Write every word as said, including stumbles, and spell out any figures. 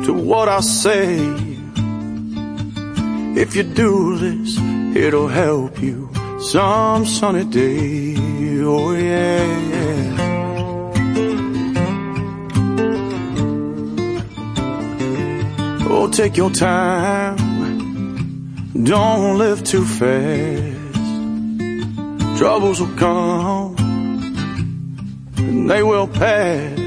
to what I say. If you do this, it'll help you some sunny day. Oh yeah, yeah. Oh, take your time, don't live too fast. Troubles will come and they will pass.